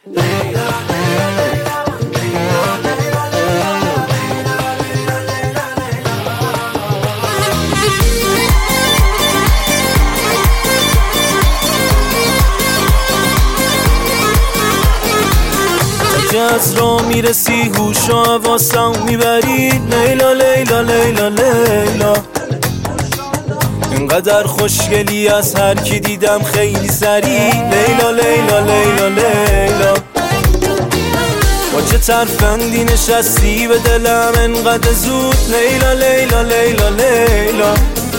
که از را میرسی هوشا واسم میبری لیلا لیلا لیلا لیلا. اینقدر خوشگلی از هر کی دیدم خیلی سری لیلا لیلا لیلا لیلا. با چه ترفندی نشستی به دلم انقدر زود لیلا لیلا لیلا لیلا.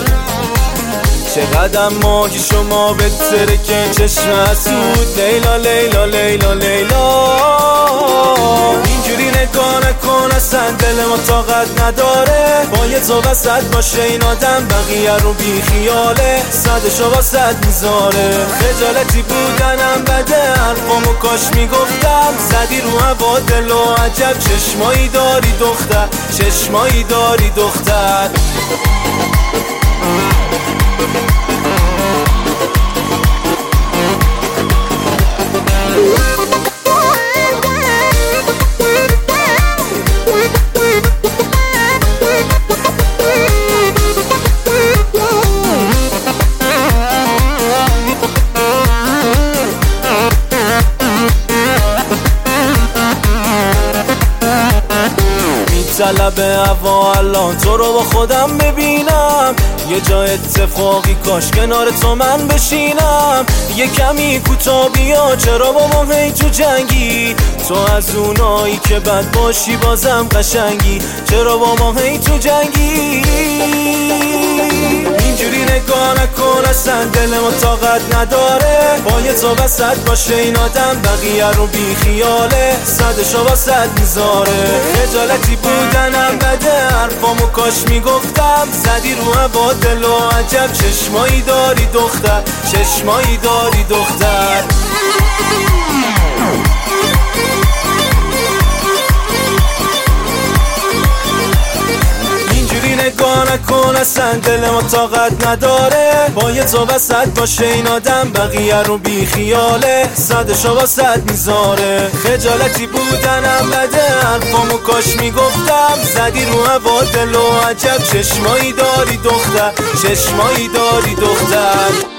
چقدر ماهی شما بهتره که چشم حسود لیلا لیلا لیلا لیلا. اینجوری نگاه نکن اصلا دل ما طاقت نداره با یه تو وسط باشه این آدم بقیه رو بی خیاله صدشو واسط میذاره. خجالتی بودنم بده حرفامو کاش میگفتم زدی رو هوا دل و عجب چشمایی داری دختر چشمایی داری دختر. طلب هوا الان تو رو با خودم ببینم یه جا اتفاقی کاش کنار تو من بشینم. یه کمی کوتاه بیا چرا با ما هی تو جنگی تو از اونایی که بد باشی بازم قشنگی چرا با ما هی تو جنگی. اینجوری نگاه نکن اصلا دل ما طاقت نداره با یه تو وسط باشه این آدم بقیه رو بی خیاله صدشو واسط میذاره. خجالتی بودنم بده حرفامو کاش میگفتم زدی رو هوا دل و عجب چشمایی داری دختر چشمایی داری دختر. نگاه نکن اصلا دل ما طاقت نداره با یه تو وسط باشه این آدم بقیه رو بی خیاله صدشو واسط میذاره. خجالتی بودنم بده حرفامو کاش میگفتم زدی رو هوا دل و عجب چشمایی داری دختر چشمایی داری دختر.